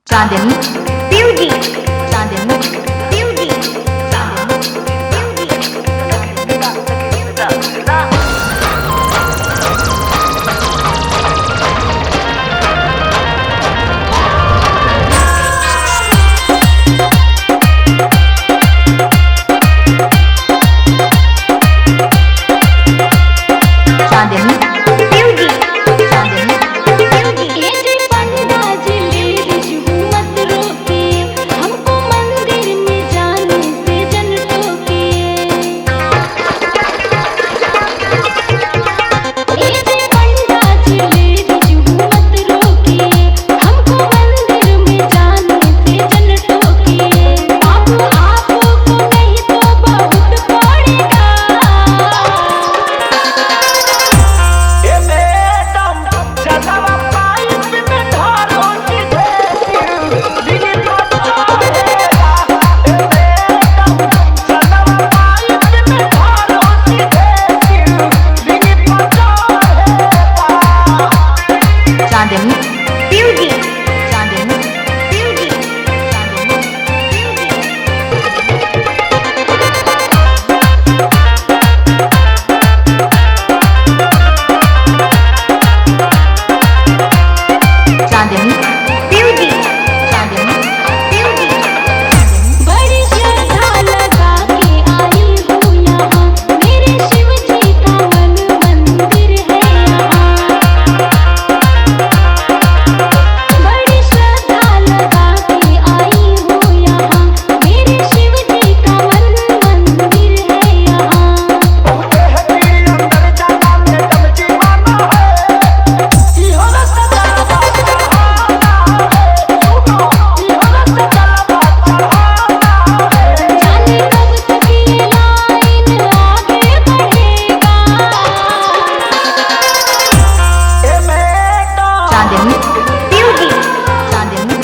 चांदनी beauty Chandni beauty Chandni Chandni beauty Chandni Chandni beauty Chandni beauty Chandni beauty Chandni beauty बड़ी श्रद्धा लगा के आई हूँ यहाँ मेरे शिव जी का मन मंदिर है यहाँ बड़ी श्रद्धा लगा के आई हूँ यहाँ मेरे शिव जी का मन मंदिर है यहाँ जाने कब तक ये लाइन आगे बढ़ेगा Chandni beauty Chandni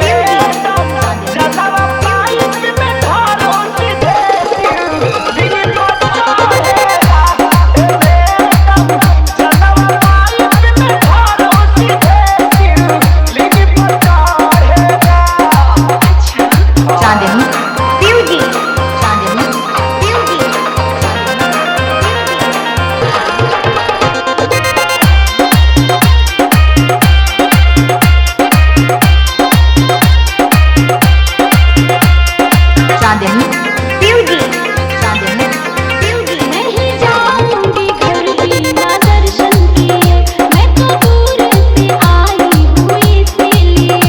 Chandni beauty Chandni beauty Chandni beauty Chandni beauty नहीं जाऊंगी घर बिना दर्शन किए मैं तो दूर से आई हूँ इसीलिए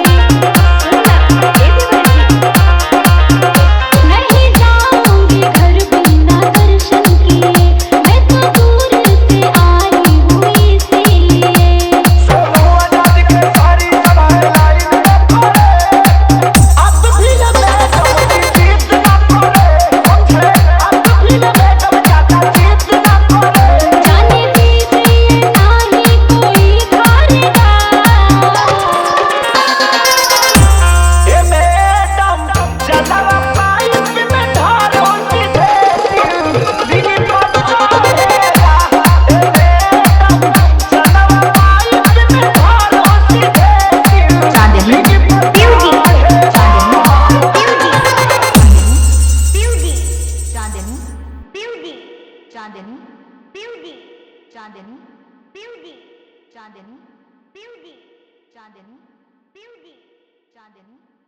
नहीं जाऊंगी घर बिना दर्शन किए मैं तो दूर से आई हूँ इसीलिए जाने दीजिए नाही कोई धारेगा Chandni beauty Chandni beauty Chandni beauty Chandni beauty Chandni beauty Chandni beauty Chandni beauty चांदनी